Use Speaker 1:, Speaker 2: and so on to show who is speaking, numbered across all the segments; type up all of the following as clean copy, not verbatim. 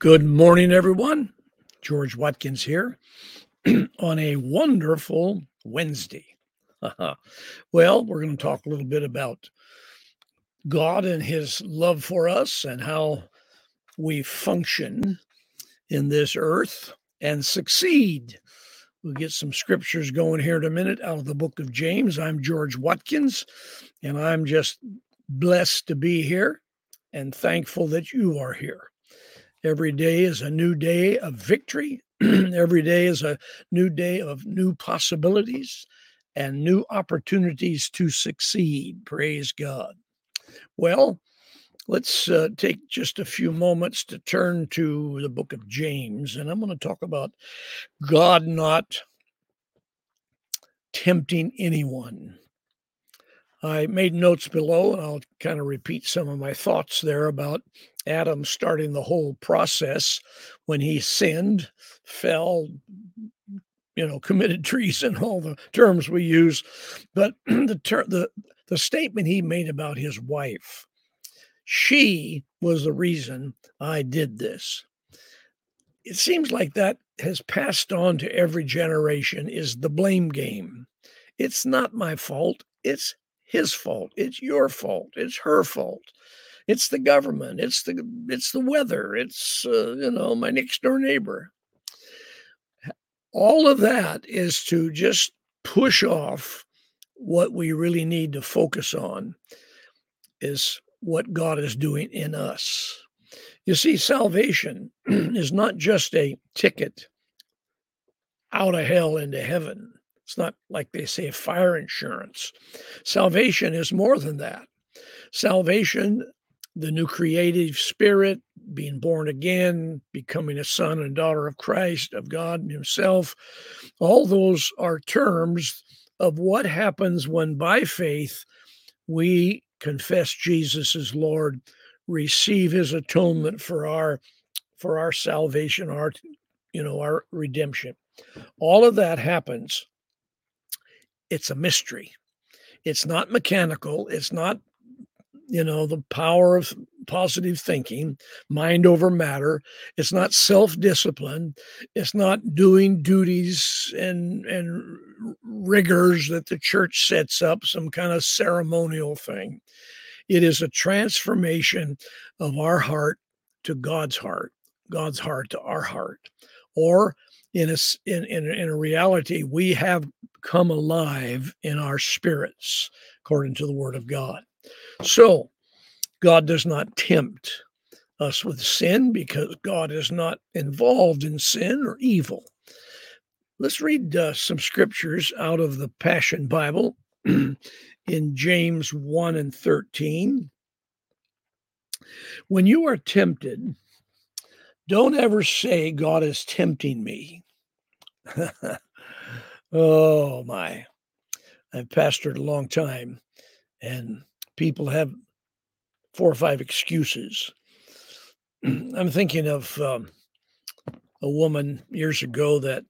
Speaker 1: Good morning, everyone. George Watkins here on a wonderful Wednesday. Well, we're going to talk a little bit about God and his love for us and how we function in this earth and succeed. We'll get some scriptures going here in a minute out of the book of James. I'm George Watkins, and I'm just blessed to be here and thankful that you are here. Every day is a new day of victory. Every day is a new day of new possibilities and new opportunities to succeed. Praise God. Well, let's take just a few moments to turn to the book of James, and I'm going to talk about God not tempting anyone. I made notes below, and I'll kind of repeat some of my thoughts there about Adam starting the whole process when he sinned, fell, committed treason, all the terms we use. But the statement he made about his wife, she was the reason I did this. It seems like that has passed on to every generation, is the blame game. It's not my fault. It's his fault. It's your fault. It's her fault. It's the government. It's the weather. It's my next door neighbor. All of that is to just push off what we really need to focus on is what God is doing in us. You see, salvation is not just a ticket out of hell into heaven. It's not like they say fire insurance. Salvation is more than that. Salvation, the new creative spirit, being born again, becoming a son and daughter of Christ, of God himself, all those are terms of what happens when by faith we confess Jesus as Lord, receive his atonement for our salvation, our redemption. All of that happens. It's a mystery. It's not mechanical. It's not, the power of positive thinking, mind over matter. It's not self-discipline. It's not doing duties and rigors that the church sets up, some kind of ceremonial thing. It is a transformation of our heart to God's heart to our heart. Or in a reality, we have come alive in our spirits, according to the Word of God. So God does not tempt us with sin because God is not involved in sin or evil. Let's read some scriptures out of the Passion Bible in James 1 and 13. When you are tempted, don't ever say, God is tempting me. Oh, my. I've pastored a long time, and people have 4 or 5 excuses. I'm thinking of a woman years ago that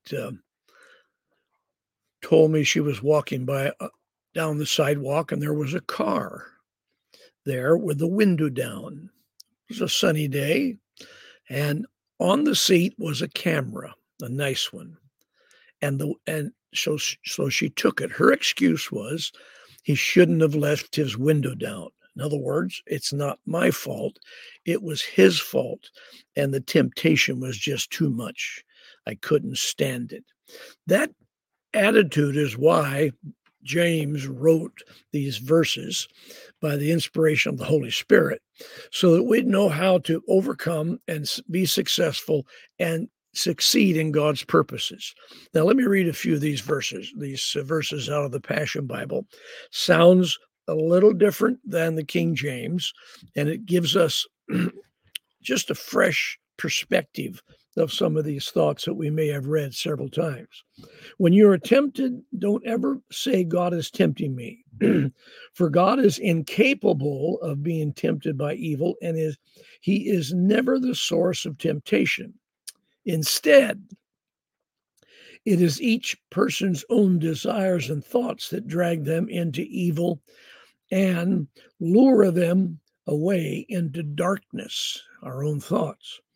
Speaker 1: told me she was walking by down the sidewalk, and there was a car there with the window down. It was a sunny day, and on the seat was a camera, a nice one. And so she took it. Her excuse was he shouldn't have left his window down. In other words, it's not my fault. It was his fault. And the temptation was just too much. I couldn't stand it. That attitude is why James wrote these verses by the inspiration of the Holy Spirit, so that we'd know how to overcome and be successful and succeed in God's purposes. Now, let me read a few of these verses. These verses out of the Passion Bible sounds a little different than the King James, and it gives us just a fresh perspective of some of these thoughts that we may have read several times. When you are tempted, don't ever say, God is tempting me. For God is incapable of being tempted by evil, and he is never the source of temptation. Instead, it is each person's own desires and thoughts that drag them into evil and lure them away into darkness, our own thoughts.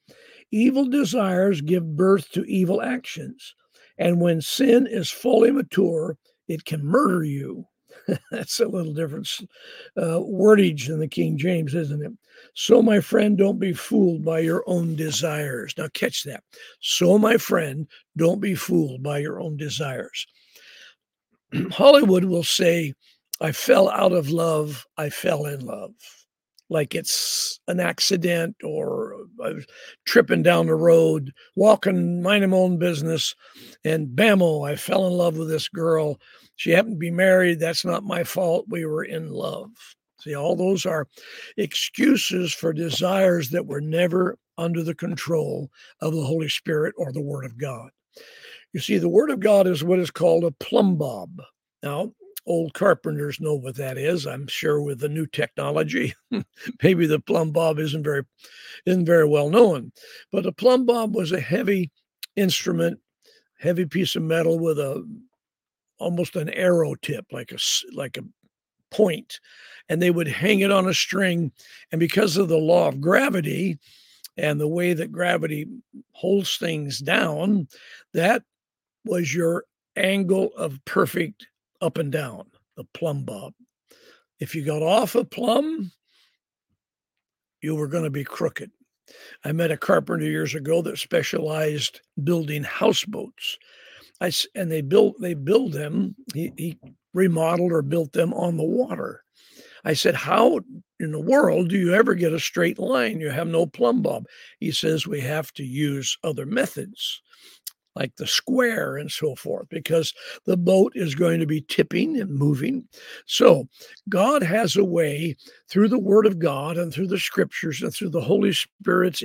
Speaker 1: Evil desires give birth to evil actions. And when sin is fully mature, it can murder you. That's a little different wordage than the King James, isn't it? So, my friend, don't be fooled by your own desires. Now, catch that. So, my friend, don't be fooled by your own desires. Hollywood will say, I fell out of love, I fell in love. Like it's an accident, or I was tripping down the road, walking, minding my own business, and bammo, I fell in love with this girl. She happened to be married. That's not my fault. We were in love. See, all those are excuses for desires that were never under the control of the Holy Spirit or the Word of God. You see, the Word of God is what is called a plumb bob. Now, old carpenters know what that is. I'm sure with the new technology, maybe the plumb bob isn't very well known. But a plumb bob was a heavy instrument, heavy piece of metal with almost an arrow tip, like a point, and they would hang it on a string. And because of the law of gravity and the way that gravity holds things down, that was your angle of perfect up and down, the plumb bob. If you got off a plumb, you were going to be crooked. I met a carpenter years ago that specialized building houseboats. And they build them. He remodeled or built them on the water. I said, how in the world do you ever get a straight line? You have no plumb bob. He says, we have to use other methods, like the square and so forth, because the boat is going to be tipping and moving. So God has a way through the Word of God and through the Scriptures and through the Holy Spirit's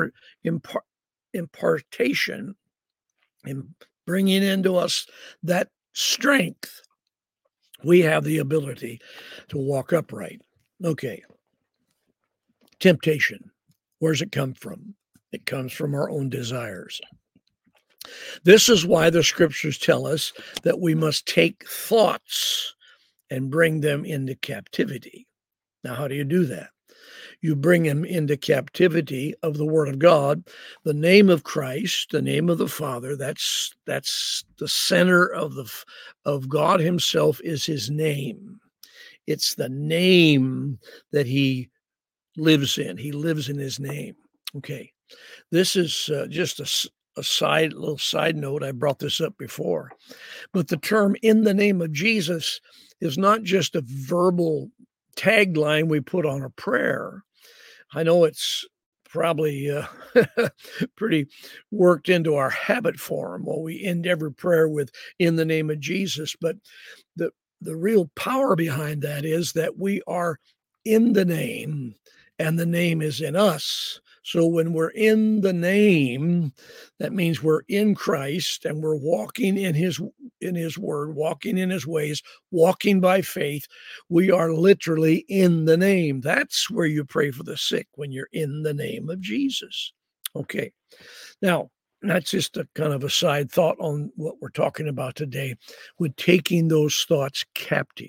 Speaker 1: impartation and bringing into us that strength. We have the ability to walk upright. Okay. Temptation. Where's it come from? It comes from our own desires. This is why the Scriptures tell us that we must take thoughts and bring them into captivity. Now, how do you do that? You bring them into captivity of the Word of God, the name of Christ, the name of the Father. That's the center of God Himself, is His name. It's the name that He lives in. He lives in His name. Okay, this is just a little side note. I brought this up before, but the term "in the name of Jesus" is not just a verbal tagline we put on a prayer. I know it's probably pretty worked into our habit form. Well, we end every prayer with "in the name of Jesus," but the real power behind that is that we are in the name, and the name is in us. So when we're in the name, that means we're in Christ and we're walking in his word, walking in his ways, walking by faith. We are literally in the name. That's where you pray for the sick, when you're in the name of Jesus. Okay. Now, that's just a kind of a side thought on what we're talking about today, with taking those thoughts captive.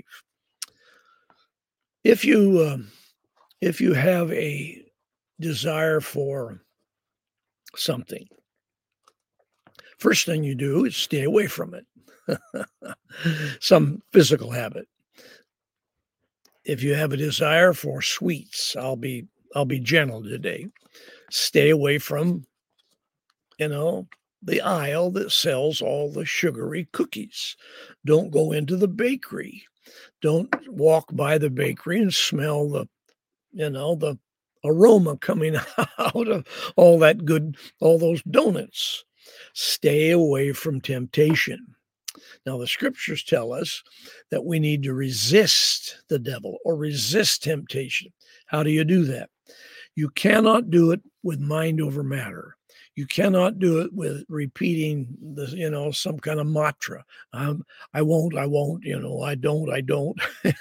Speaker 1: If you have a desire for something, first thing you do is stay away from it. Some physical habit. If you have a desire for sweets, I'll be gentle today. Stay away from, the aisle that sells all the sugary cookies. Don't go into the bakery. Don't walk by the bakery and smell the aroma coming out of all those donuts. Stay away from temptation. Now, the Scriptures tell us that we need to resist the devil or resist temptation. How do you do that? You cannot do it with mind over matter. You cannot do it with repeating some kind of mantra. I won't, I don't.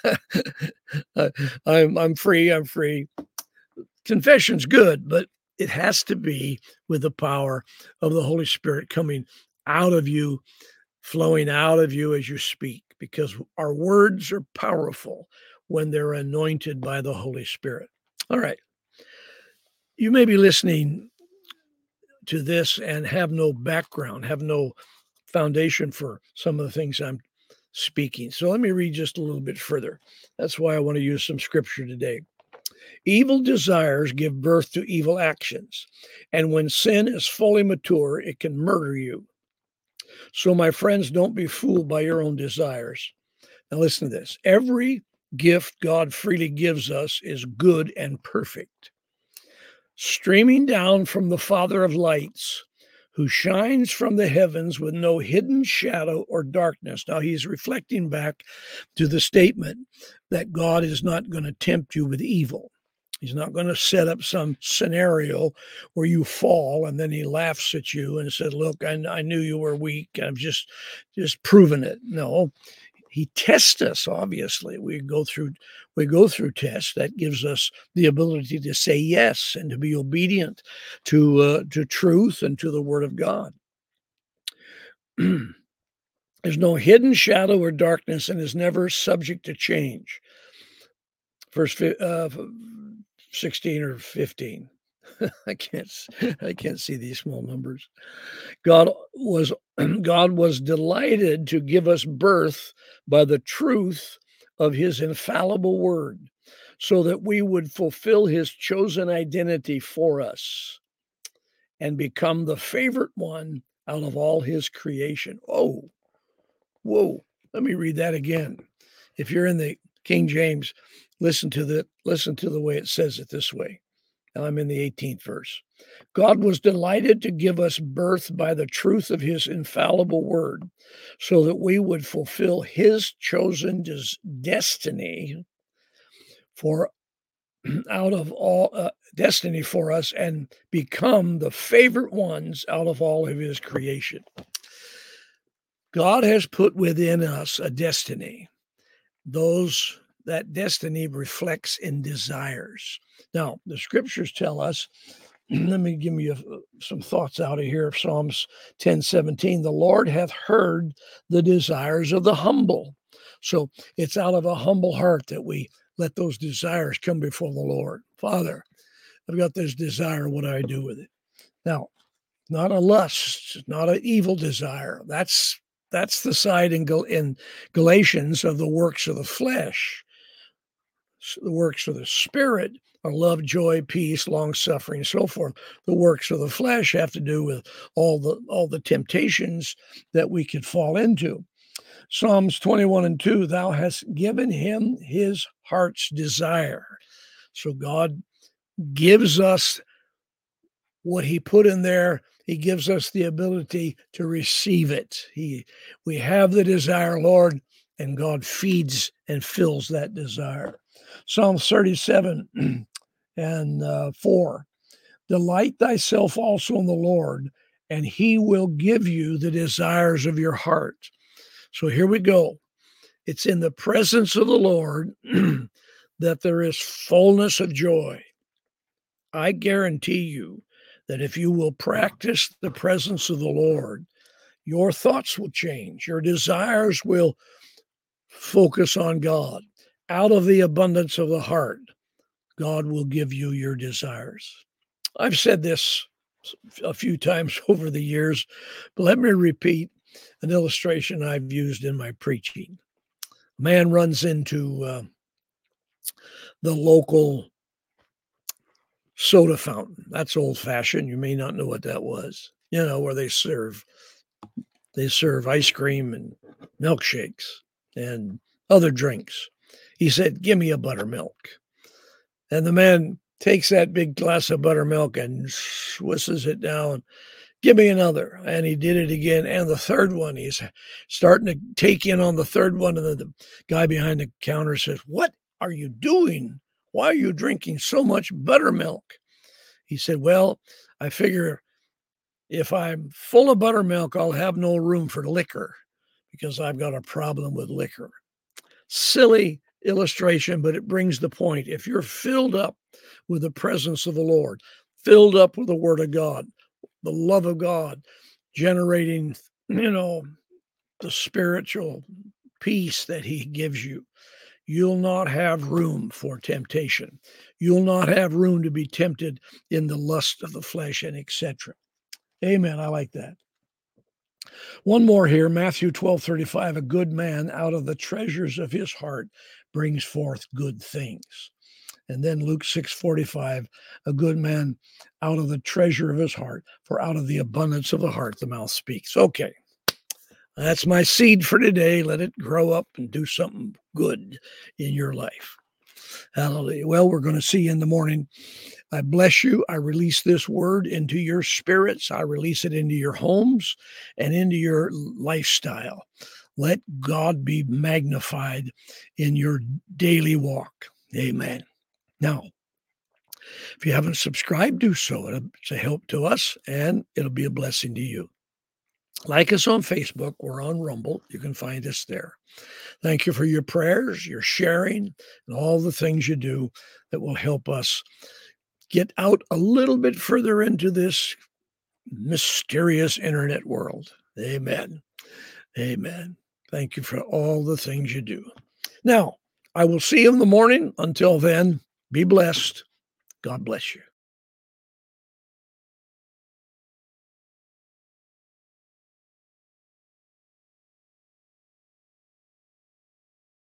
Speaker 1: I'm free. Confession's good, but it has to be with the power of the Holy Spirit coming out of you, flowing out of you as you speak, because our words are powerful when they're anointed by the Holy Spirit. All right. You may be listening to this and have no background, have no foundation for some of the things I'm speaking. So let me read just a little bit further. That's why I want to use some scripture today. Evil desires give birth to evil actions, and when sin is fully mature, it can murder you. So, my friends, don't be fooled by your own desires. Now, listen to this. Every gift God freely gives us is good and perfect, streaming down from the Father of lights, who shines from the heavens with no hidden shadow or darkness. Now, he's reflecting back to the statement that God is not going to tempt you with evil. He's not going to set up some scenario where you fall and then he laughs at you and said, look, I knew you were weak. I've just proven it. No, he tests us. Obviously, we go through tests that gives us the ability to say yes and to be obedient to truth and to the Word of God. There's no hidden shadow or darkness, and is never subject to change. Verse 16 or 15. I can't see these small numbers. God was delighted to give us birth by the truth of his infallible word, so that we would fulfill his chosen identity for us and become the favorite one out of all his creation. Oh, whoa. Let me read that again. If you're in the King James, listen to the way it says it this way. Now I'm in the 18th verse. God was delighted to give us birth by the truth of his infallible word, so that we would fulfill his chosen destiny for out of all destiny for us and become the favorite ones out of all of his creation. God has put within us a destiny. That destiny reflects in desires. Now, the scriptures tell us, let me give you some thoughts out of here of Psalms 10:17. The Lord hath heard the desires of the humble. So it's out of a humble heart that we let those desires come before the Lord. Father, I've got this desire. What do I do with it? Now, not a lust, not an evil desire. That's the side in Galatians of the works of the flesh. The works of the Spirit are love, joy, peace, long-suffering, so forth. The works of the flesh have to do with all the temptations that we could fall into. Psalms 21:2, thou hast given him his heart's desire. So God gives us what he put in there. He gives us the ability to receive it. We have the desire, Lord, and God feeds and fills that desire. Psalm 37 and 4. Delight thyself also in the Lord, and he will give you the desires of your heart. So here we go. It's in the presence of the Lord that there is fullness of joy. I guarantee you that if you will practice the presence of the Lord, your thoughts will change. Your desires will focus on God. Out of the abundance of the heart, God will give you your desires. I've said this a few times over the years, but let me repeat an illustration I've used in my preaching. A man runs into the local soda fountain. That's old-fashioned. You may not know what that was. Where they serve ice cream and milkshakes and other drinks. He said, give me a buttermilk. And the man takes that big glass of buttermilk and swishes it down. Give me another. And he did it again. And the third one, he's starting to take in on the third one. And then the guy behind the counter says, what are you doing? Why are you drinking so much buttermilk? He said, well, I figure if I'm full of buttermilk, I'll have no room for liquor because I've got a problem with liquor. Silly illustration, but it brings the point. If you're filled up with the presence of the Lord, filled up with the Word of God, the love of God, generating, the spiritual peace that he gives you, you'll not have room for temptation. You'll not have room to be tempted in the lust of the flesh and etc. Amen. I like that. One more here, Matthew 12:35. A good man out of the treasures of his heart brings forth good things. And then Luke 6:45, a good man out of the treasure of his heart, for out of the abundance of the heart the mouth speaks. Okay, that's my seed for today. Let it grow up and do something good in your life. Hallelujah. Well, we're going to see you in the morning. I bless you. I release this word into your spirits. I release it into your homes and into your lifestyle. Let God be magnified in your daily walk. Amen. Now, if you haven't subscribed, do so. It's a help to us and it'll be a blessing to you. Like us on Facebook. We're on Rumble. You can find us there. Thank you for your prayers, your sharing, and all the things you do that will help us get out a little bit further into this mysterious internet world. Amen. Amen. Thank you for all the things you do. Now, I will see you in the morning. Until then, be blessed. God bless you.